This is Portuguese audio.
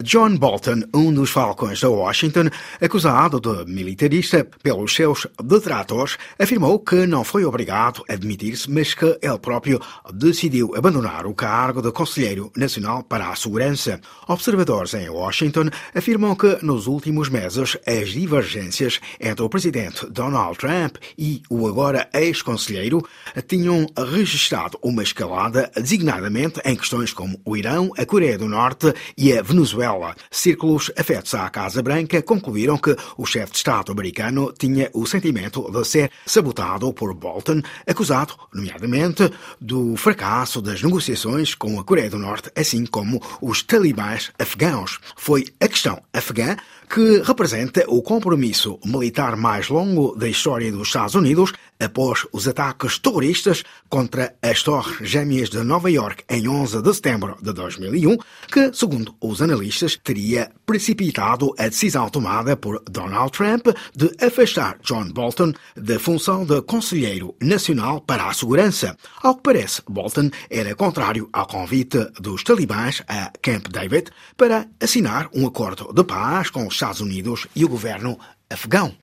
John Bolton, um dos falcões de Washington, acusado de militarista pelos seus detratores, afirmou que não foi obrigado a demitir-se, mas que ele próprio decidiu abandonar o cargo de Conselheiro Nacional para a Segurança. Observadores em Washington afirmam que, nos últimos meses, as divergências entre o presidente Donald Trump e o agora ex-conselheiro tinham registrado uma escalada, designadamente em questões como o Irão, a Coreia do Norte e a Venezuela. Círculos afetos à Casa Branca concluíram que o chefe de Estado americano tinha o sentimento de ser sabotado por Bolton, acusado, nomeadamente, do fracasso das negociações com a Coreia do Norte, assim como os talibãs afegãos. Foi a questão afegã que representa o compromisso militar mais longo da história dos Estados Unidos após os ataques terroristas contra as Torres Gêmeas de Nova Iorque em 11 de setembro de 2001, que, segundo os analistas, teria precipitado a decisão tomada por Donald Trump de afastar John Bolton da função de Conselheiro Nacional para a Segurança. Ao que parece, Bolton era contrário ao convite dos talibãs a Camp David para assinar um acordo de paz com os Estados Unidos e o governo afegão.